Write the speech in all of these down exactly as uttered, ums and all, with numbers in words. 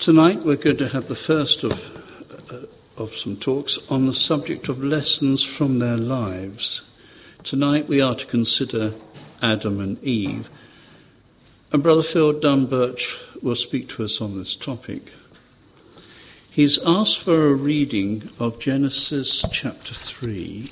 Tonight we're going to have the first of, uh, of some talks on the subject of lessons from their lives. Tonight we are to consider Adam and Eve, and Brother Phil Dunbirch will speak to us on this topic. He's asked for a reading of Genesis chapter three.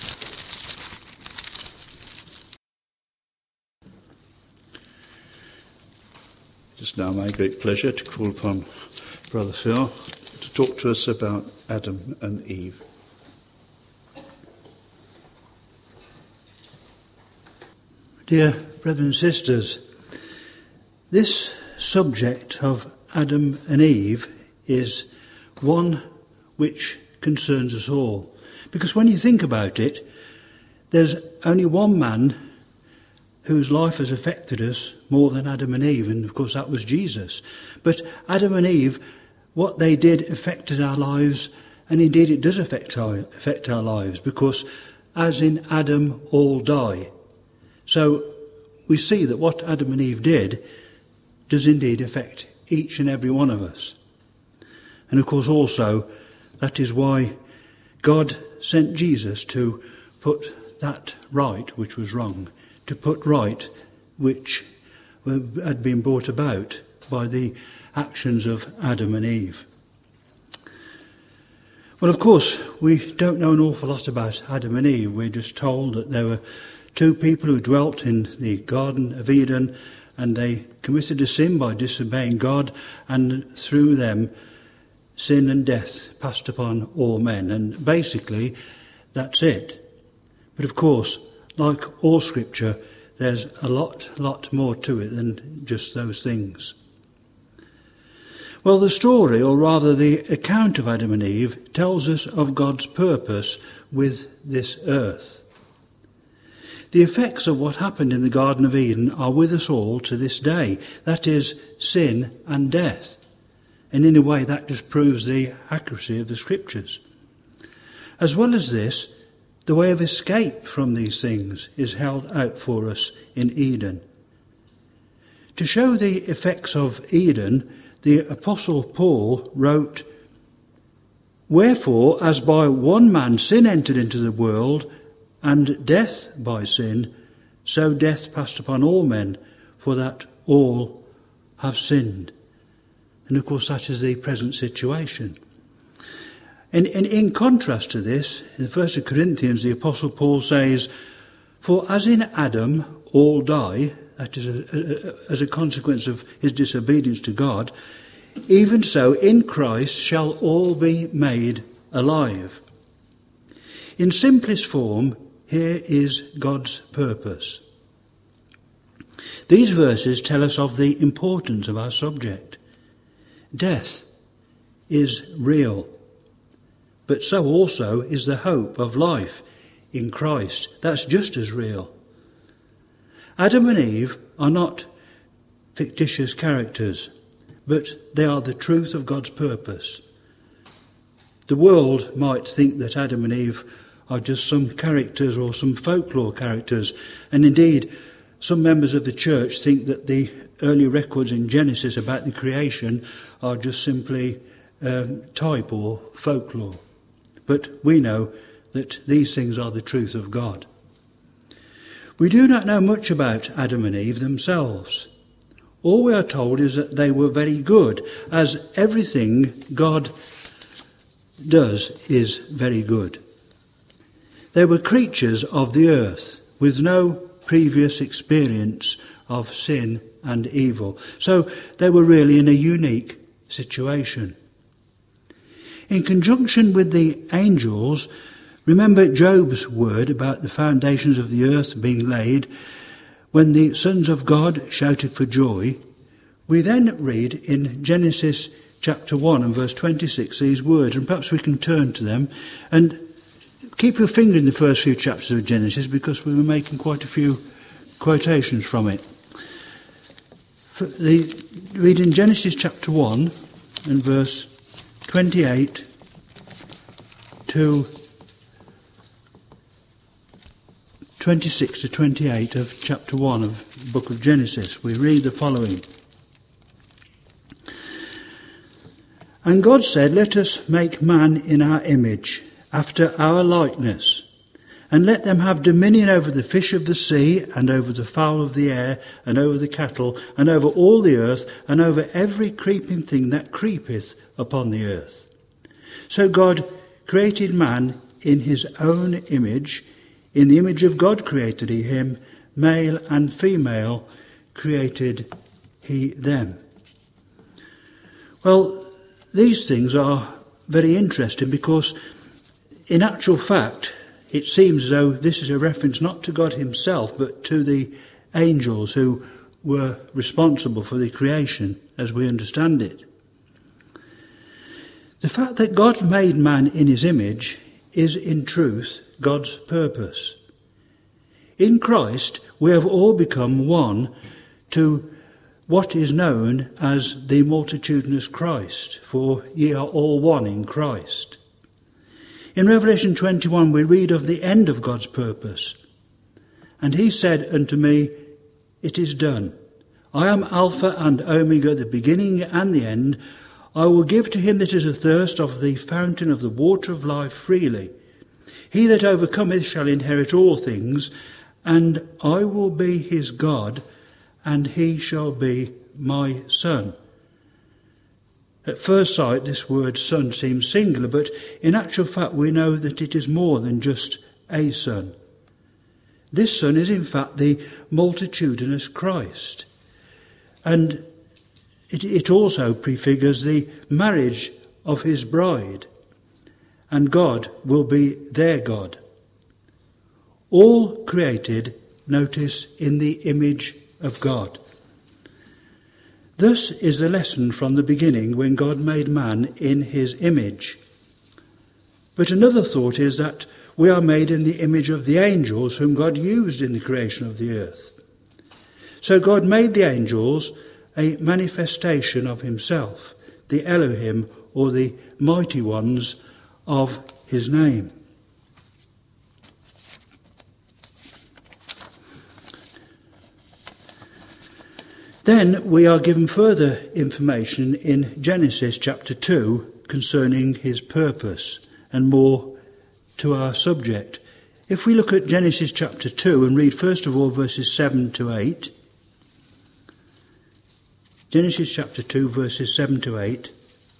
It's now my great pleasure to call upon Brother Phil to talk to us about Adam and Eve. Dear brothers and sisters, this subject of Adam and Eve is one which concerns us all. Because when you think about it, there's only one man whose life has affected us more than Adam and Eve, and of course that was Jesus. But Adam and Eve, what they did affected our lives, and indeed it does affect our, affect our lives, because as in Adam all die. So we see that what Adam and Eve did does indeed affect each and every one of us. And of course also that is why God sent Jesus to put that right which was wrong, to put right which had been brought about by the actions of Adam and Eve. Well, of course, we don't know an awful lot about Adam and Eve. We're just told that there were two people who dwelt in the Garden of Eden, and they committed a sin by disobeying God, and through them sin and death passed upon all men. And basically, that's it. But of course, like all scripture, there's a lot, lot more to it than just those things. Well, the story, or rather the account of Adam and Eve, tells us of God's purpose with this earth. The effects of what happened in the Garden of Eden are with us all to this day. That is, sin and death. And in a way that just proves the accuracy of the scriptures. As well as this, the way of escape from these things is held out for us in Eden. To show the effects of Eden, the Apostle Paul wrote, "Wherefore, as by one man sin entered into the world, and death by sin, so death passed upon all men, for that all have sinned." And of course that is the present situation. And, and in contrast to this, in First Corinthians, the Apostle Paul says, "For as in Adam all die," that is a, a, as a consequence of his disobedience to God, "even so in Christ shall all be made alive." In simplest form, here is God's purpose. These verses tell us of the importance of our subject. Death is real. But so also is the hope of life in Christ. That's just as real. Adam and Eve are not fictitious characters, but they are the truth of God's purpose. The world might think that Adam and Eve are just some characters or some folklore characters, and indeed some members of the church think that the early records in Genesis about the creation are just simply um, type or folklore. But we know that these things are the truth of God. We do not know much about Adam and Eve themselves. All we are told is that they were very good, as everything God does is very good. They were creatures of the earth with no previous experience of sin and evil. So they were really in a unique situation. In conjunction with the angels, remember Job's word about the foundations of the earth being laid, when the sons of God shouted for joy. We then read in Genesis chapter one and verse twenty-six these words, and perhaps we can turn to them. And keep your finger in the first few chapters of Genesis, because we were making quite a few quotations from it. For the, read in Genesis chapter one and verse twenty-eight to twenty-six to twenty-eight of chapter one of the book of Genesis. We read the following. And God said, let us make man in our image, after our likeness, and let them have dominion over the fish of the sea, and over the fowl of the air, and over the cattle, and over all the earth, and over every creeping thing that creepeth upon the earth. So God created man in his own image. In the image of God created he him, male and female created he them. Well, these things are very interesting because in actual fact it seems as though this is a reference not to God himself but to the angels who were responsible for the creation as we understand it. The fact that God made man in his image is in truth God's purpose. In Christ we have all become one to what is known as the multitudinous Christ, for ye are all one in Christ. In Revelation twenty-one we read of the end of God's purpose. And he said unto me, it is done. I am Alpha and Omega, the beginning and the end. I will give to him that is athirst of the fountain of the water of life freely. He that overcometh shall inherit all things, and I will be his God, and he shall be my son. At first sight, this word son seems singular, but in actual fact we know that it is more than just a son. This son is in fact the multitudinous Christ. And it, it also prefigures the marriage of his bride. And God will be their God. All created, notice, in the image of God. Thus is the lesson from the beginning when God made man in his image. But another thought is that we are made in the image of the angels whom God used in the creation of the earth. So God made the angels a manifestation of himself, the Elohim, or the mighty ones of his name. Then we are given further information in Genesis chapter two concerning his purpose and more to our subject. If we look at Genesis chapter two and read first of all verses seven to eight. Genesis chapter two verses seven to eight.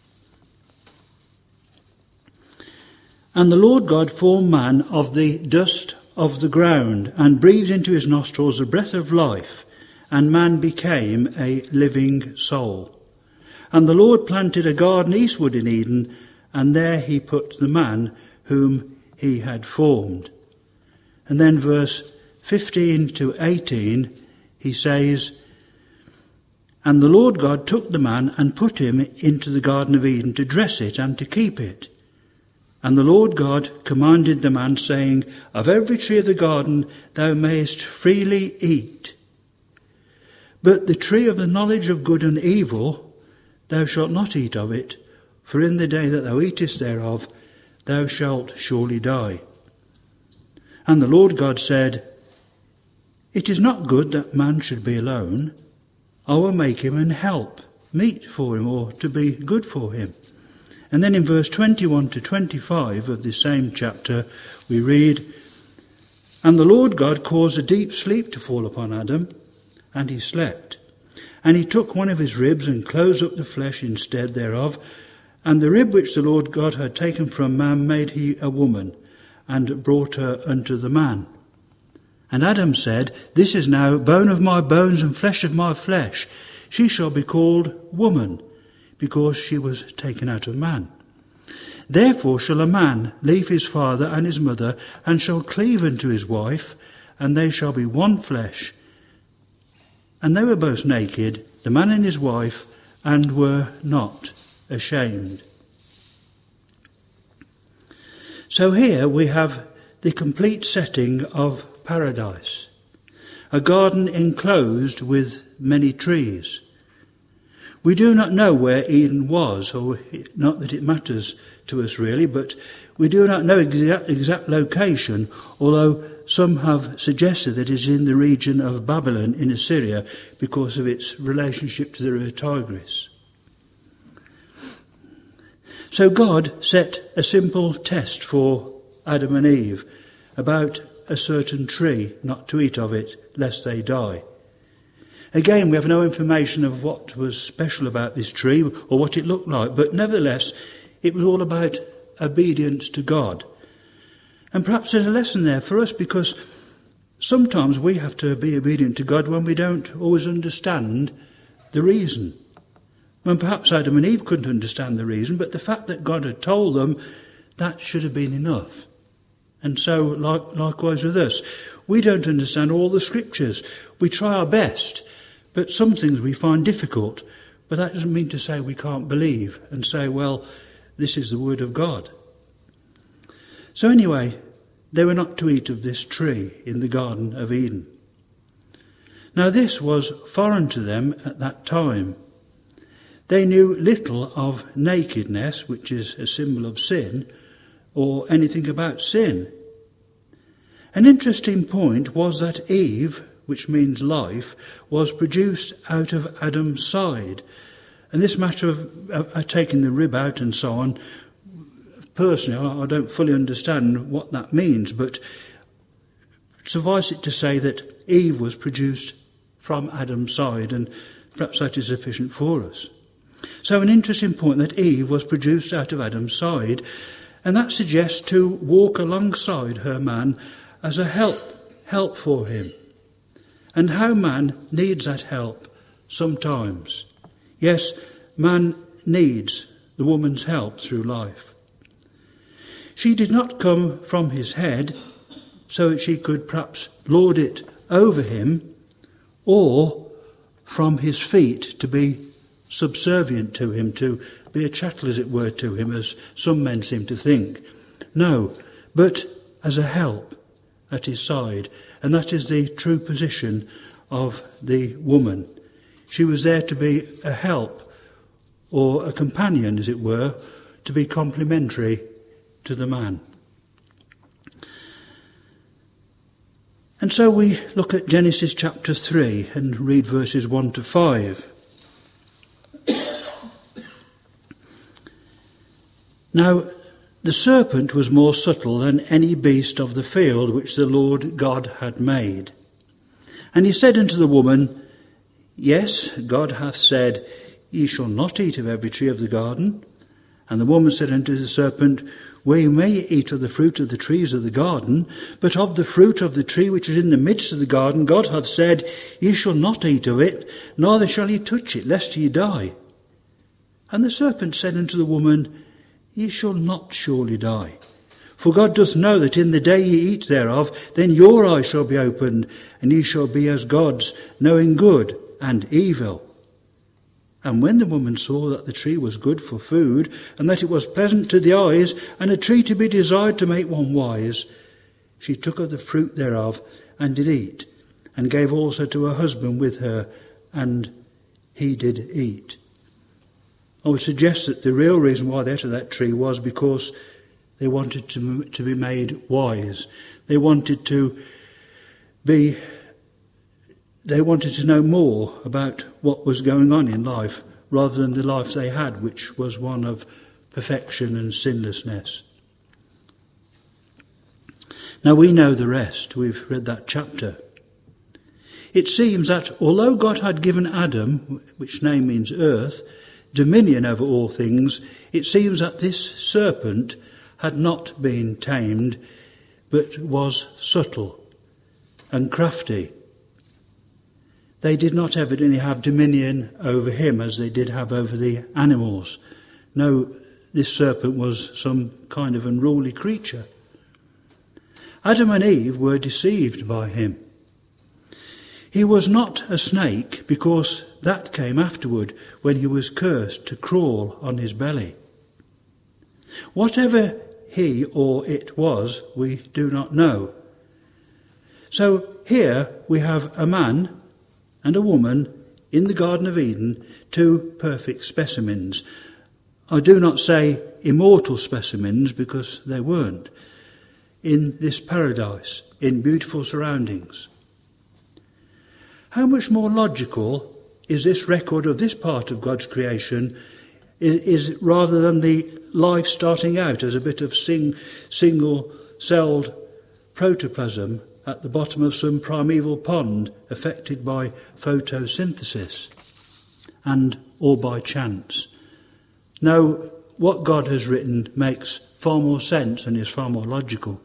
And the Lord God formed man of the dust of the ground and breathed into his nostrils the breath of life, and man became a living soul. And the Lord planted a garden eastward in Eden, and there he put the man whom he had formed. And then verse fifteen to eighteen, he says, And the Lord God took the man and put him into the garden of Eden to dress it and to keep it. And the Lord God commanded the man, saying, Of every tree of the garden thou mayest freely eat, but the tree of the knowledge of good and evil, thou shalt not eat of it, for in the day that thou eatest thereof, thou shalt surely die. And the Lord God said, It is not good that man should be alone. I will make him an help, meet for him, or to be good for him. And then in verse twenty-one to twenty-five of this same chapter, we read, And the Lord God caused a deep sleep to fall upon Adam, and he slept. And he took one of his ribs and closed up the flesh instead thereof. And the rib which the Lord God had taken from man made he a woman, and brought her unto the man. And Adam said, This is now bone of my bones and flesh of my flesh. She shall be called woman, because she was taken out of man. Therefore shall a man leave his father and his mother, and shall cleave unto his wife, and they shall be one flesh. And they were both naked, the man and his wife, and were not ashamed. So here we have the complete setting of paradise, a garden enclosed with many trees. We do not know where Eden was, or not that it matters to us really, but we do not know exact, exact location, although some have suggested that it is in the region of Babylon in Assyria because of its relationship to the river Tigris. So God set a simple test for Adam and Eve about a certain tree, not to eat of it, lest they die. Again, we have no information of what was special about this tree or what it looked like, but nevertheless, it was all about obedience to God. And perhaps there's a lesson there for us, because sometimes we have to be obedient to God when we don't always understand the reason. When perhaps Adam and Eve couldn't understand the reason, but the fact that God had told them, that should have been enough. And so, like, likewise with us, we don't understand all the scriptures. We try our best, but some things we find difficult. But that doesn't mean to say we can't believe and say, well, this is the word of God. So anyway, they were not to eat of this tree in the Garden of Eden. Now this was foreign to them at that time. They knew little of nakedness, which is a symbol of sin, or anything about sin. An interesting point was that Eve, which means life, was produced out of Adam's side. And this matter of uh, taking the rib out and so on, personally, I, I don't fully understand what that means, but suffice it to say that Eve was produced from Adam's side, and perhaps that is sufficient for us. So an interesting point that Eve was produced out of Adam's side, and that suggests to walk alongside her man as a help, help for him. And how man needs that help sometimes. Yes, man needs the woman's help through life. She did not come from his head so that she could perhaps lord it over him, or from his feet to be subservient to him, to be a chattel, as it were, to him, as some men seem to think. No, but as a help at his side. And that is the true position of the woman. She was there to be a help, or a companion, as it were, to be complementary to the man. And so we look at Genesis chapter three and read verses one to five. Now, the serpent was more subtle than any beast of the field which the Lord God had made. And he said unto the woman, Yes, God hath said, Ye shall not eat of every tree of the garden. And the woman said unto the serpent, We may eat of the fruit of the trees of the garden, but of the fruit of the tree which is in the midst of the garden, God hath said, Ye shall not eat of it, neither shall ye touch it, lest ye die. And the serpent said unto the woman, Ye shall not surely die. For God doth know that in the day ye eat thereof, then your eyes shall be opened, and ye shall be as gods, knowing good and evil. And when the woman saw that the tree was good for food, and that it was pleasant to the eyes, and a tree to be desired to make one wise, she took of the fruit thereof, and did eat, and gave also to her husband with her, and he did eat. I would suggest that the real reason why they ate of that tree was because they wanted to, to be made wise. They wanted to be, they wanted to know more about what was going on in life, rather than the life they had, which was one of perfection and sinlessness. Now we know the rest. We've read that chapter. It seems that although God had given Adam, which name means earth, dominion over all things, it seems that this serpent had not been tamed, but was subtle and crafty. They did not evidently have dominion over him as they did have over the animals. No, this serpent was some kind of unruly creature. Adam and Eve were deceived by him. He was not a snake, because that came afterward when he was cursed to crawl on his belly. Whatever he or it was, we do not know. So here we have a man and a woman in the Garden of Eden, two perfect specimens. I do not say immortal specimens, because they weren't. In this paradise, in beautiful surroundings. How much more logical is this record of this part of God's creation is, is rather than the life starting out as a bit of sing, single-celled protoplasm at the bottom of some primeval pond affected by photosynthesis and or by chance. No, what God has written makes far more sense and is far more logical.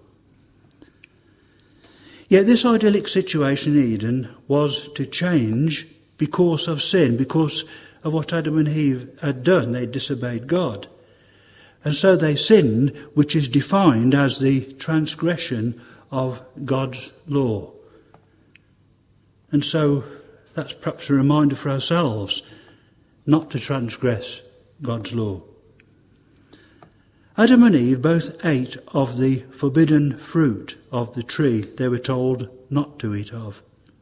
Yet this idyllic situation in Eden was to change because of sin, because of what Adam and Eve had done. They disobeyed God. And so they sinned, which is defined as the transgression of God's law. And so that's perhaps a reminder for ourselves not to transgress God's law. Adam and Eve both ate of the forbidden fruit of the tree they were told not to eat of.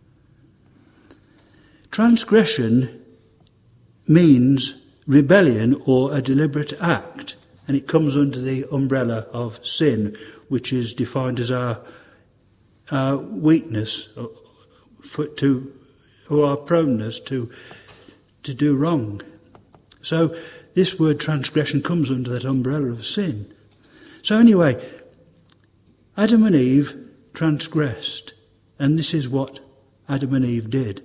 Transgression means rebellion or a deliberate act, and it comes under the umbrella of sin, which is defined as our, our weakness for, to, or our proneness to, to do wrong. So this word transgression comes under that umbrella of sin. So anyway, Adam and Eve transgressed, and this is what Adam and Eve did.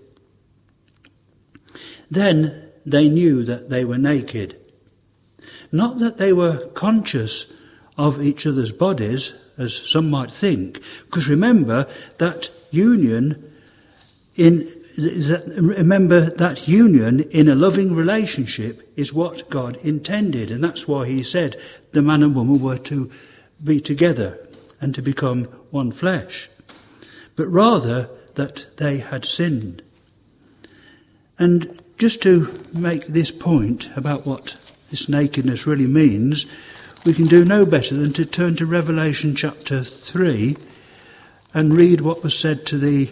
Then they knew that they were naked. Not that they were conscious of each other's bodies, as some might think, because remember that union in remember that union in a loving relationship is what God intended, and that's why he said the man and woman were to be together and to become one flesh, but rather that they had sinned. And just to make this point about what this nakedness really means, we can do no better than to turn to Revelation chapter three and read what was said to the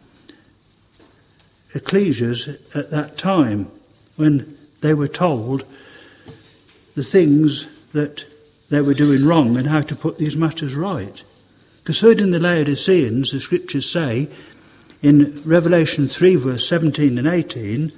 ecclesias at that time when they were told the things that they were doing wrong and how to put these matters right. Concerning the Laodiceans, the scriptures say in Revelation three verse seventeen and eighteen,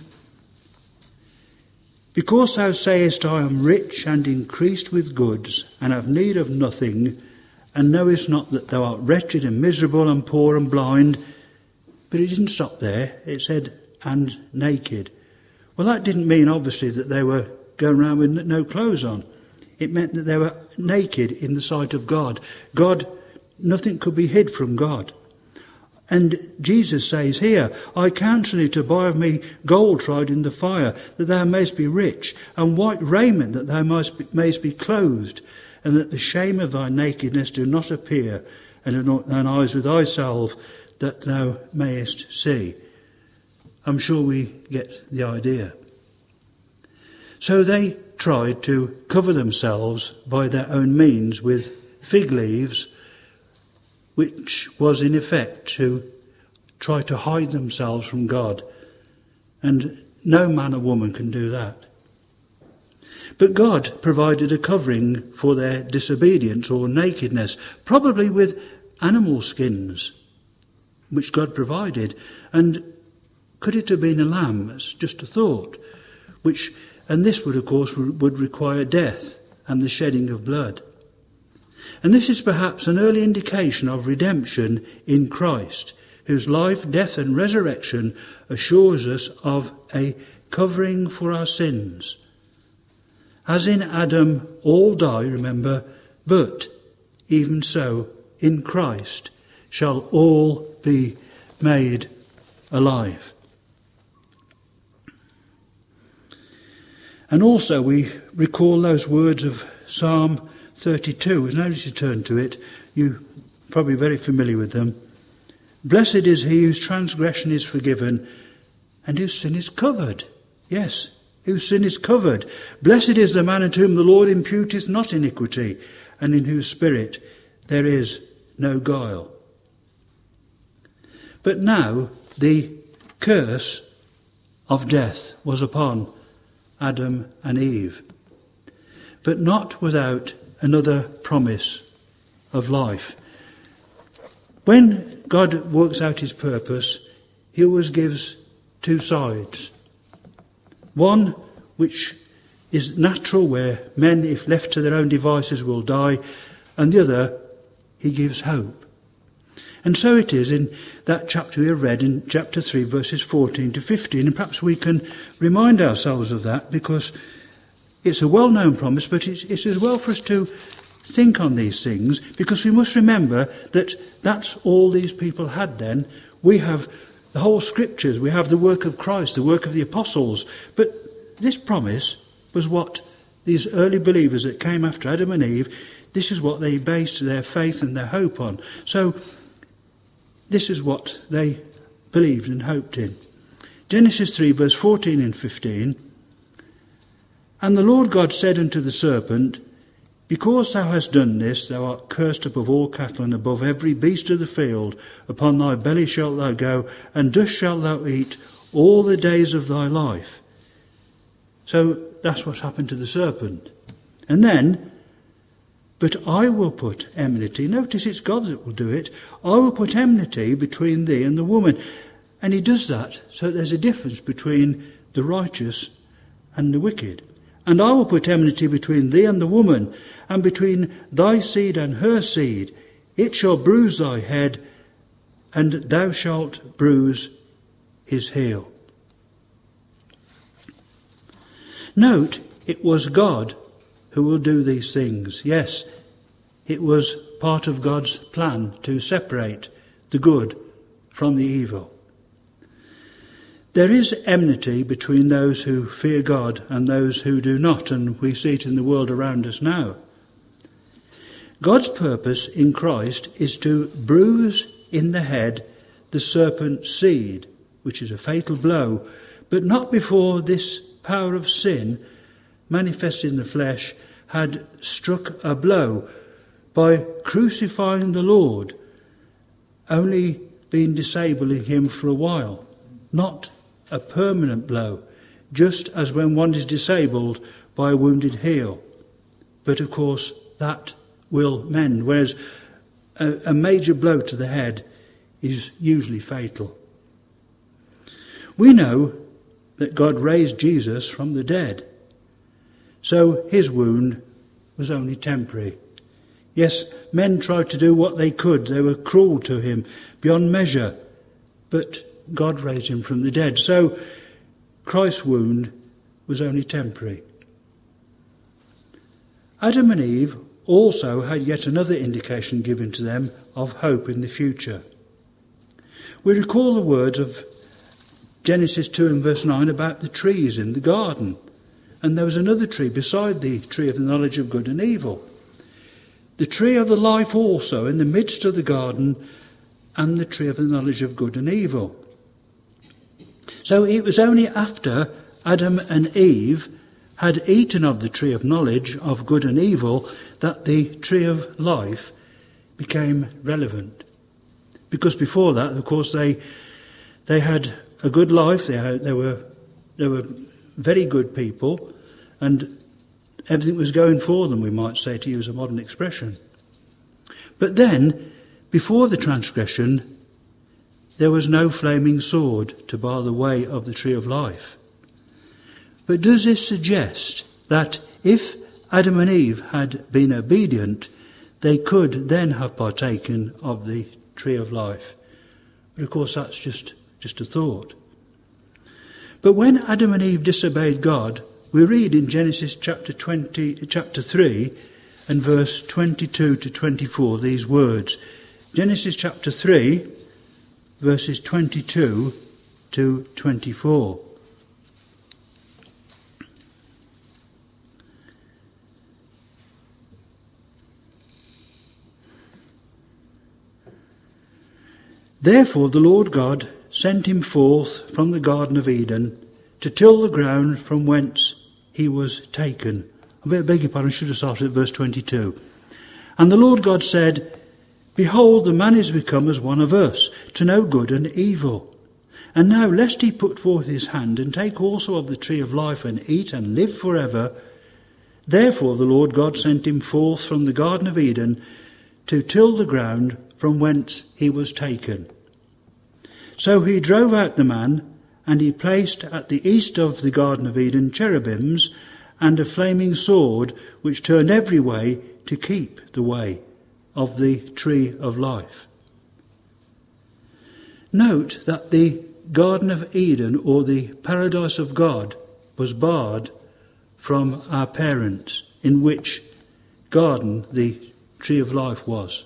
"Because thou sayest, I am rich and increased with goods, and have need of nothing, and knowest not that thou art wretched and miserable and poor and blind." But it didn't stop there. It said, "and naked." Well, that didn't mean, obviously, that they were going around with no clothes on. It meant that they were naked in the sight of God. God, nothing could be hid from God. And Jesus says here, "I counsel thee to buy of me gold tried in the fire, that thou mayst be rich, and white raiment, that thou mayst be clothed, and that the shame of thy nakedness do not appear, and anoint thine eyes with eye salve, that thou mayest see." I'm sure we get the idea. So they tried to cover themselves by their own means with fig leaves, which was in effect to try to hide themselves from God. And no man or woman can do that. But God provided a covering for their disobedience or nakedness, probably with animal skins, which God provided. And could it have been a lamb? It's just a thought. Which, and this would, of course, would require death and the shedding of blood. And this is perhaps an early indication of redemption in Christ, whose life, death and resurrection assures us of a covering for our sins. As in Adam all die, remember, but even so in Christ shall all be made alive. And also we recall those words of Psalm thirty-two. As now as you turn to it, you're probably very familiar with them. "Blessed is he whose transgression is forgiven and whose sin is covered." Yes, whose sin is covered. "Blessed is the man unto whom the Lord imputeth not iniquity, and in whose spirit there is no guile." But now the curse of death was upon Adam and Eve, but not without another promise of life. When God works out his purpose, he always gives two sides. One which is natural, where men, if left to their own devices, will die, and the other, he gives hope. And so it is in that chapter we have read, in chapter three, verses fourteen to fifteen, and perhaps we can remind ourselves of that, because it's a well-known promise, but it's, it's as well for us to think on these things, because we must remember that that's all these people had then. We have the whole scriptures, we have the work of Christ, the work of the apostles, but this promise was what these early believers that came after Adam and Eve, this is what they based their faith and their hope on. So this is what they believed and hoped in. Genesis three, verse fourteen and fifteen. And the Lord God said unto the serpent, Because thou hast done this, thou art cursed above all cattle and above every beast of the field. Upon thy belly shalt thou go, and dust shalt thou eat all the days of thy life. So that's what's happened to the serpent. And then, but I will put enmity. Notice it's God that will do it. I will put enmity between thee and the woman. And he does that so there's a difference between the righteous and the wicked. And I will put enmity between thee and the woman, and between thy seed and her seed. It shall bruise thy head, and thou shalt bruise his heel. Note, it was God who will do these things. Yes, it was part of God's plan to separate the good from the evil. There is enmity between those who fear God and those who do not, and we see it in the world around us now. God's purpose in Christ is to bruise in the head the serpent's seed, which is a fatal blow, but not before this power of sin, manifest in the flesh, had struck a blow by crucifying the Lord, only being disabling him for a while, not a permanent blow, just as when one is disabled by a wounded heel. But of course that will mend, whereas a, a major blow to the head is usually fatal. We know that God raised Jesus from the dead, so his wound was only temporary. Yes, men tried to do what they could. They were cruel to him beyond measure, but God raised him from the dead. So Christ's wound was only temporary. Adam and Eve also had yet another indication given to them of hope in the future. We recall the words of Genesis two and verse nine about the trees in the garden. And there was another tree beside the tree of the knowledge of good and evil. The tree of the life also in the midst of the garden, and the tree of the knowledge of good and evil. So it was only after Adam and Eve had eaten of the tree of knowledge of good and evil that the tree of life became relevant. Because before that, of course, they they had a good life. They had, they were they were very good people, and everything was going for them, we might say, to use a modern expression. But then, before the transgression, there was no flaming sword to bar the way of the tree of life. But does this suggest that if Adam and Eve had been obedient, they could then have partaken of the tree of life? But of course that's just, just a thought. But when Adam and Eve disobeyed God, we read in Genesis chapter twenty, chapter three and verse twenty-two to twenty-four these words. Genesis chapter three, verses twenty-two to twenty-four. Therefore the Lord God sent him forth from the Garden of Eden to till the ground from whence he was taken. I beg your pardon, I should have started at verse twenty-two. And the Lord God said, Behold, the man is become as one of us, to know good and evil. And now lest he put forth his hand and take also of the tree of life and eat and live forever. Therefore the Lord God sent him forth from the Garden of Eden to till the ground from whence he was taken. So he drove out the man, and he placed at the east of the Garden of Eden cherubims and a flaming sword which turned every way to keep the way of the tree of life. Note that the Garden of Eden, or the paradise of God, was barred from our parents, in which garden the tree of life was.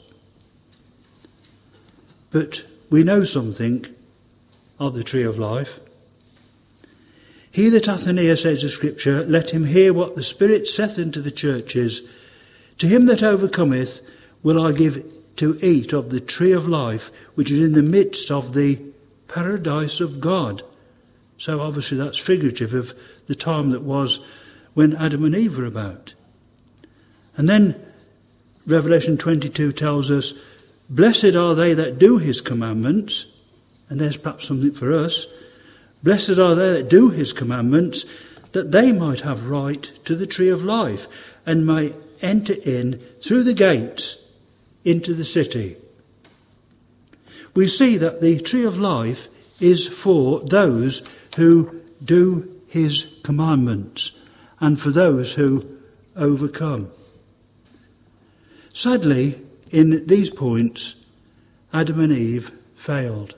But we know something of the tree of life. He that hath an ear, says the Scripture, let him hear what the Spirit saith unto the churches. To him that overcometh will I give to eat of the tree of life, which is in the midst of the paradise of God. So obviously that's figurative of the time that was when Adam and Eve were about. And then Revelation twenty-two tells us, blessed are they that do his commandments, and there's perhaps something for us. Blessed are they that do his commandments, that they might have right to the tree of life, and may enter in through the gates into the city. We see that the tree of life is for those who do his commandments, and for those who overcome. Sadly, in these points, Adam and Eve failed.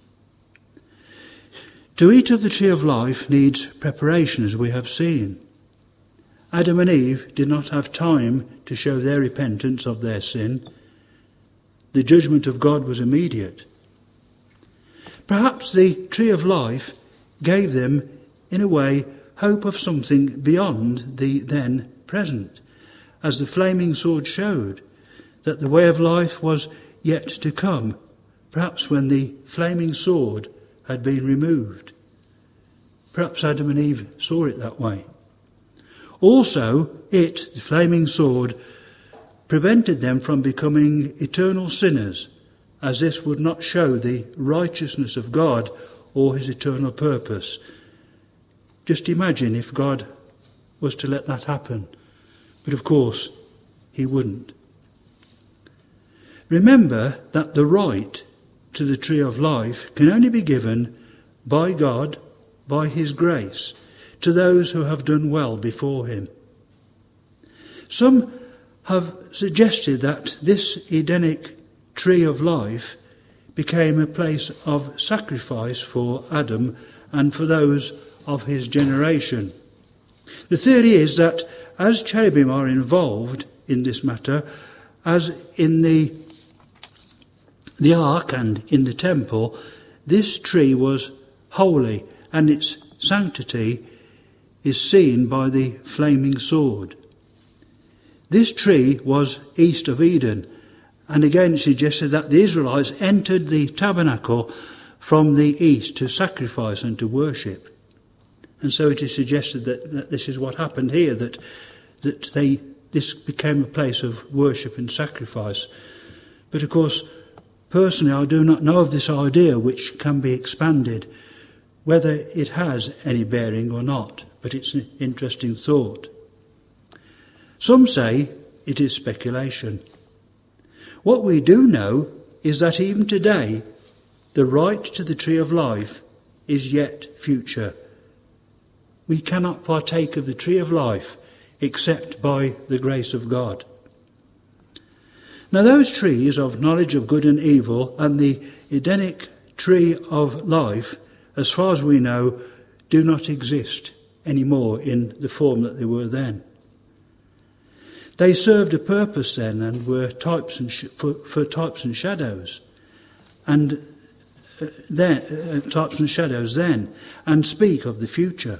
To eat of the tree of life needs preparation, as we have seen. Adam and Eve did not have time to show their repentance of their sin. The judgment of God was immediate. Perhaps the tree of life gave them, in a way, hope of something beyond the then present, as the flaming sword showed that the way of life was yet to come, perhaps when the flaming sword had been removed. Perhaps Adam and Eve saw it that way. Also, it, the flaming sword, prevented them from becoming eternal sinners, as this would not show the righteousness of God or his eternal purpose. Just imagine if God was to let that happen. But of course, he wouldn't. Remember that the right to the tree of life can only be given by God, by his grace, to those who have done well before him. Some have suggested that this Edenic tree of life became a place of sacrifice for Adam and for those of his generation. The theory is that as cherubim are involved in this matter, as in the, the ark and in the temple, this tree was holy, and its sanctity is seen by the flaming sword. This tree was east of Eden, and again it suggested that the Israelites entered the tabernacle from the east to sacrifice and to worship. And so it is suggested that, that this is what happened here, that that they this became a place of worship and sacrifice. But of course, personally, I do not know of this idea, which can be expanded, whether it has any bearing or not, but it's an interesting thought. Some say it is speculation. What we do know is that even today, the right to the tree of life is yet future. We cannot partake of the tree of life except by the grace of God. Now those trees of knowledge of good and evil and the Edenic tree of life, as far as we know, do not exist anymore in the form that they were then. They served a purpose then and were types and sh- for, for types and shadows, and uh, then uh, types and shadows then, and speak of the future.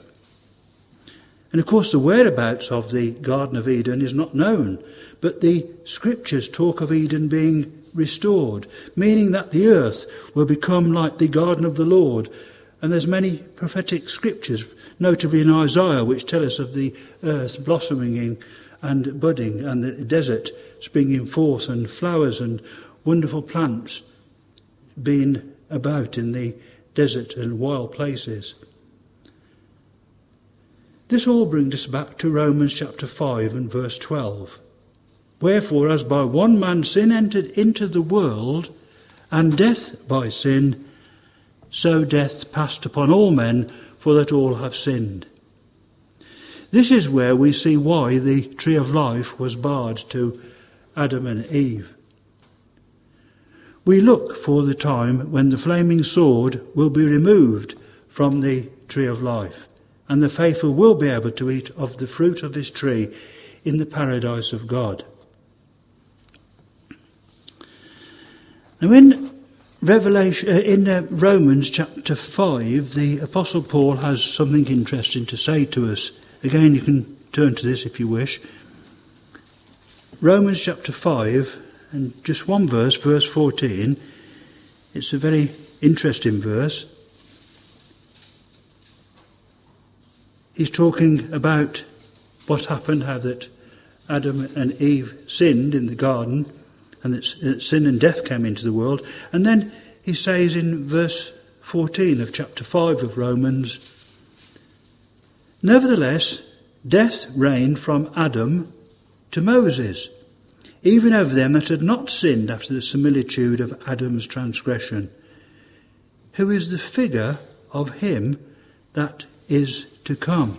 And of course, the whereabouts of the Garden of Eden is not known, but the Scriptures talk of Eden being restored, meaning that the earth will become like the garden of the Lord. And there's many prophetic scriptures, notably in Isaiah, which tell us of the earth blossoming and budding, and the desert springing forth, and flowers and wonderful plants being about in the desert and wild places. This all brings us back to Romans chapter five and verse twelve. Wherefore, as by one man sin entered into the world, and death by sin, so death passed upon all men, for that all have sinned. This is where we see why the tree of life was barred to Adam and Eve. We look for the time when the flaming sword will be removed from the tree of life, and the faithful will be able to eat of the fruit of this tree in the paradise of God. Now in Revelation, uh, in uh, Romans chapter five, the Apostle Paul has something interesting to say to us. Again, you can turn to this if you wish. Romans chapter five, and just one verse, verse fourteen. It's a very interesting verse. He's talking about what happened, how that Adam and Eve sinned in the garden, and that sin and death came into the world. And then he says in verse fourteen of chapter five of Romans, "Nevertheless, death reigned from Adam to Moses, even over them that had not sinned after the similitude of Adam's transgression, who is the figure of him that is to come."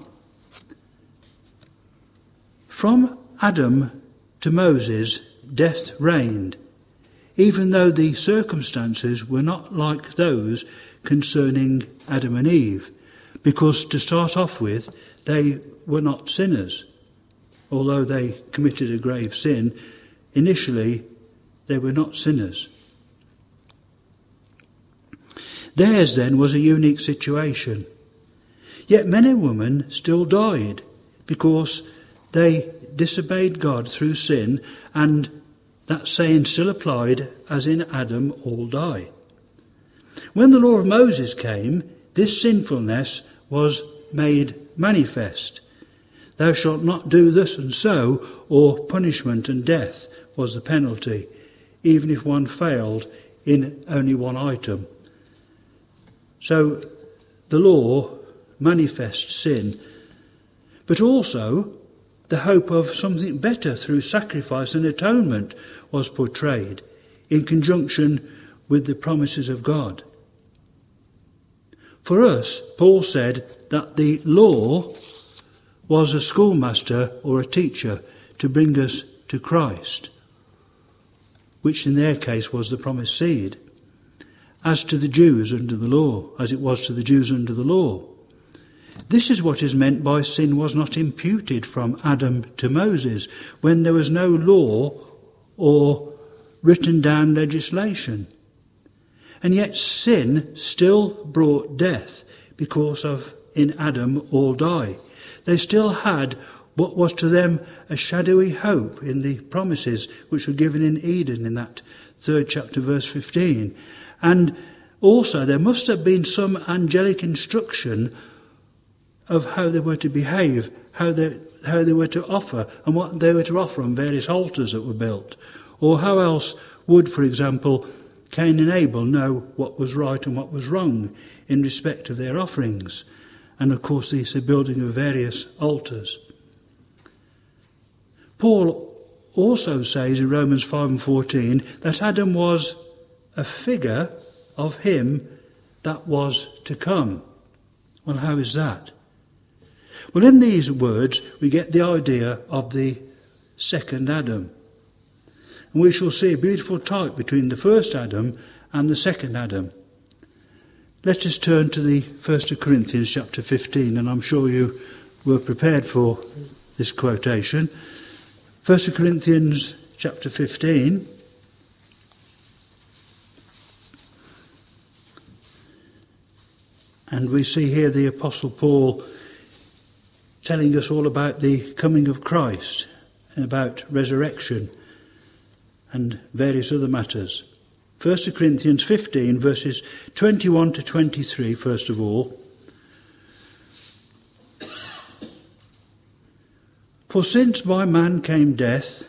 From Adam to Moses, death reigned, even though the circumstances were not like those concerning Adam and Eve, because to start off with, they were not sinners. Although they committed a grave sin, initially they were not sinners. Theirs then was a unique situation. Yet men and women still died because they disobeyed God through sin, and that saying still applied, as in Adam all die. When the law of Moses came, this sinfulness was made manifest. Thou shalt not do this and so, or punishment and death was the penalty, even if one failed in only one item. So the law manifests sin, but also the hope of something better through sacrifice and atonement was portrayed in conjunction with the promises of God. For us, Paul said that the law was a schoolmaster or a teacher to bring us to Christ, which in their case was the promised seed, as to the Jews under the law, as it was to the Jews under the law. This is what is meant by sin was not imputed from Adam to Moses, when there was no law or written down legislation. And yet sin still brought death, because of in Adam all die. They still had what was to them a shadowy hope in the promises which were given in Eden in that third chapter, verse fifteen. And also there must have been some angelic instruction of how they were to behave, how they, how they were to offer, and what they were to offer on various altars that were built. Or how else would, for example, Cain and Abel know what was right and what was wrong in respect of their offerings. And of course, the building of various altars. Paul also says in Romans five and fourteen that Adam was a figure of him that was to come. Well, how is that? Well, in these words, we get the idea of the second Adam. And we shall see a beautiful type between the first Adam and the second Adam. Let us turn to the First Corinthians chapter fifteen, and I'm sure you were prepared for this quotation. First Corinthians chapter fifteen. And we see here the Apostle Paul telling us all about the coming of Christ, and about resurrection and various other matters. First Corinthians fifteen, verses twenty-one to twenty-three, first of all. For since by man came death,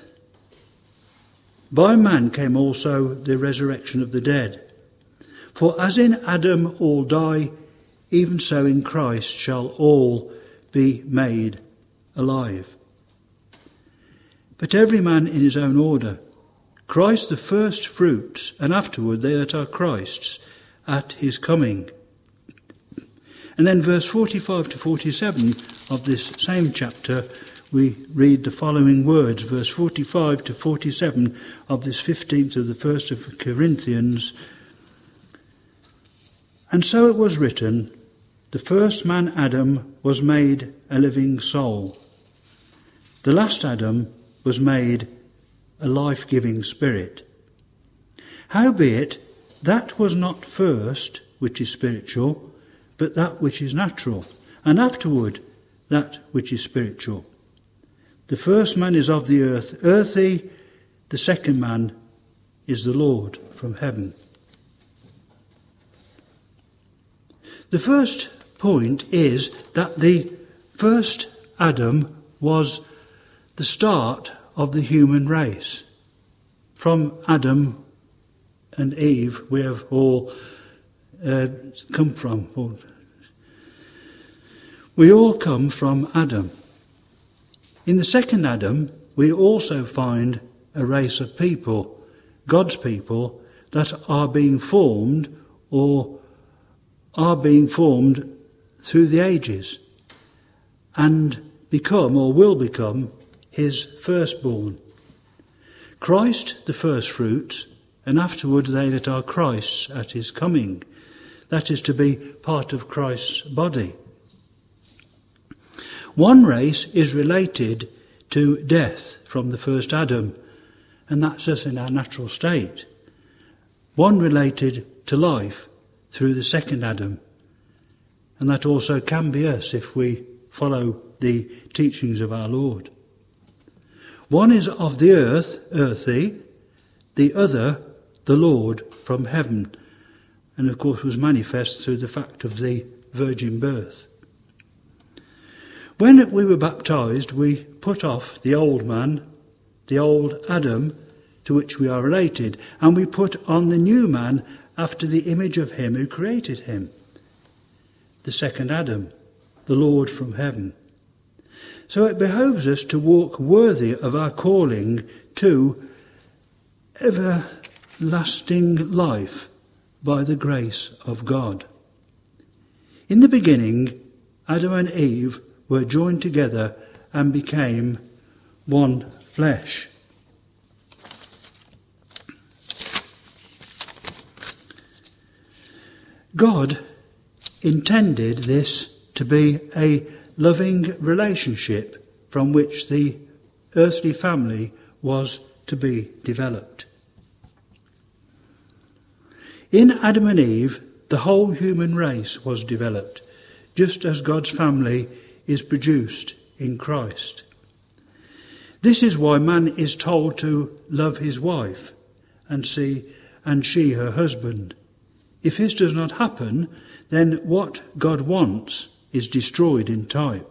by man came also the resurrection of the dead. For as in Adam all die, even so in Christ shall all be made alive. But every man in his own order. Christ the first fruits, and afterward they that are Christ's at his coming. And then verse forty-five to forty-seven of this same chapter, we read the following words, verse forty-five to forty-seven of this fifteenth of the first of Corinthians. And so it was written, the first man Adam was made a living soul. The last Adam was made a life-giving spirit. Howbeit, that was not first which is spiritual, but that which is natural, and afterward that which is spiritual. The first man is of the earth, earthy, the second man is the Lord from heaven. The first point is that the first Adam was the start of the human race. From Adam and Eve we have all uh, come from. We all come from Adam. In the second Adam we also find a race of people, God's people, that are being formed or are being formed through the ages and become or will become his firstborn. Christ the first fruits, and afterward they that are Christ's at his coming. That is to be part of Christ's body. One race is related to death from the first Adam, and that's us in our natural state. One related to life through the second Adam, and that also can be us if we follow the teachings of our Lord. One is of the earth, earthy, the other, the Lord from heaven, and of course was manifest through the fact of the virgin birth. When we were baptised, we put off the old man, the old Adam, to which we are related, and we put on the new man after the image of him who created him, the second Adam, the Lord from heaven. So it behoves us to walk worthy of our calling to everlasting life by the grace of God. In the beginning, Adam and Eve were joined together and became one flesh. God intended this to be a loving relationship from which the earthly family was to be developed. In Adam and Eve, the whole human race was developed, just as God's family is produced in Christ. This is why man is told to love his wife and see and she her husband. If this does not happen, then what God wants is destroyed in type.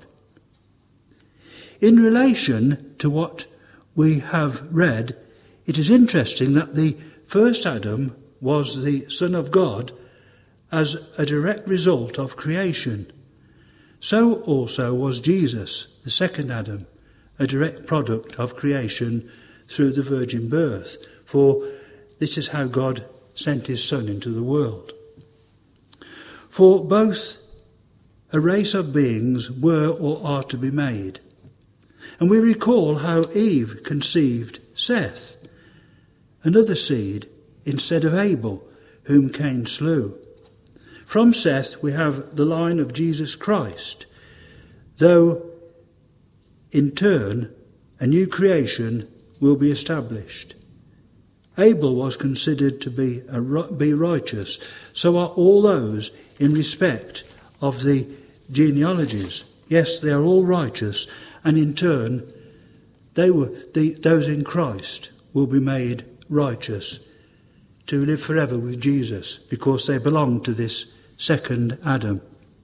In relation to what we have read, it is interesting that the first Adam was the Son of God as a direct result of creation. So also was Jesus, the second Adam, a direct product of creation through the virgin birth. For this is how God sent his Son into the world. For both a race of beings were or are to be made. And we recall how Eve conceived Seth, another seed, instead of Abel, whom Cain slew. From Seth we have the line of Jesus Christ, though in turn a new creation will be established. Abel was considered to be, a, be righteous, so are all those in respect of the genealogies. Yes, they are all righteous, and in turn they were the, those in Christ will be made righteous to live forever with Jesus, because they belong to this second Adam.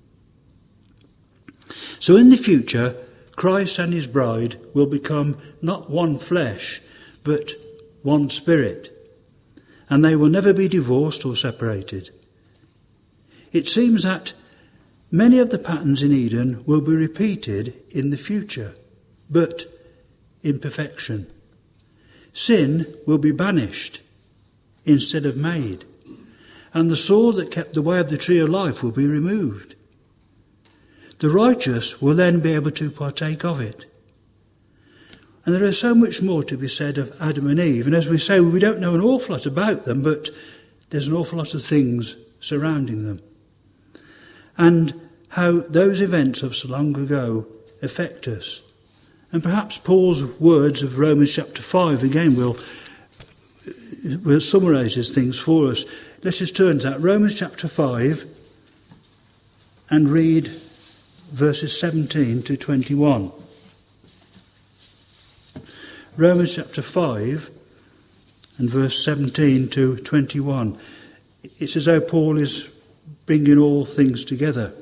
So in the future, Christ and his bride will become not one flesh, but one spirit, and they will never be divorced or separated. It seems that many of the patterns in Eden will be repeated in the future, but in perfection. Sin will be banished instead of made, and the sword that kept the way of the tree of life will be removed. the righteous will then be able to partake of it. And there is so much more to be said of Adam and Eve. And as we say, we don't know an awful lot about them, but there's an awful lot of things surrounding them. And how those events of so long ago affect us. And perhaps Paul's words of Romans chapter five again will, will summarise these things for us. Let us turn to that. Romans chapter five and read verses seventeen to twenty-one. Romans chapter five and verse seventeen to twenty-one. It's as though Paul is bringing all things together.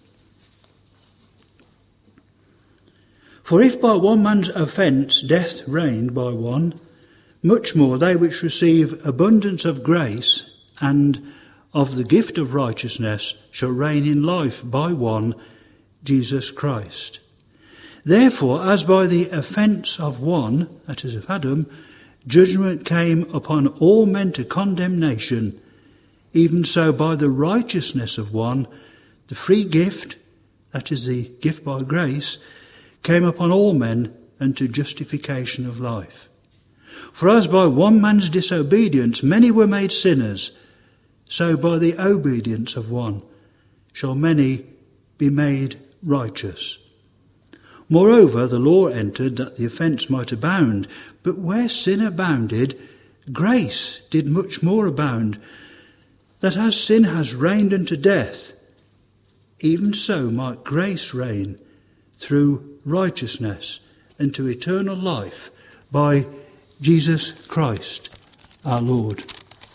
For if by one man's offence death reigned by one, much more they which receive abundance of grace and of the gift of righteousness shall reign in life by one, Jesus Christ. Therefore, as by the offence of one, that is of Adam, judgment came upon all men to condemnation, even so by the righteousness of one, the free gift, that is the gift by grace, came upon all men unto justification of life. For as by one man's disobedience many were made sinners, so by the obedience of one shall many be made righteous. Moreover, the law entered that the offence might abound, but where sin abounded, grace did much more abound, that as sin has reigned unto death, even so might grace reign through righteousness unto eternal life by Jesus Christ our Lord.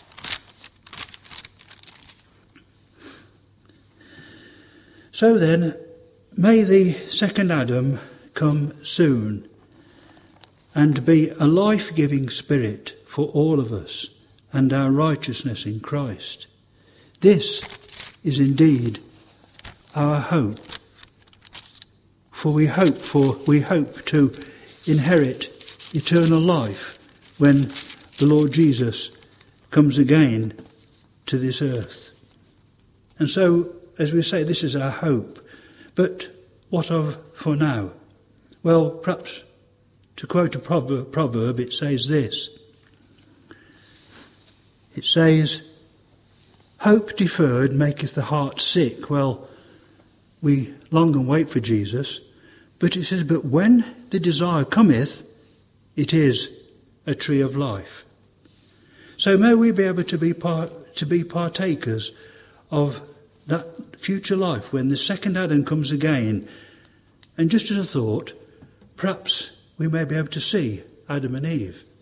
So then, may the second Adam come soon and be a life-giving spirit for all of us and our righteousness in Christ. This is indeed our hope. For we hope for we hope to inherit eternal life when the Lord Jesus comes again to this earth. And so, as we say, this is our hope. But what of for now? Well, perhaps to quote a proverb, proverb it says this. It says, hope deferred maketh the heart sick. Well, we long and wait for Jesus. But it says, but when the desire cometh, it is a tree of life. So may we be able to be part, to be partakers of that future life when the second Adam comes again. And just as a thought, perhaps we may be able to see Adam and Eve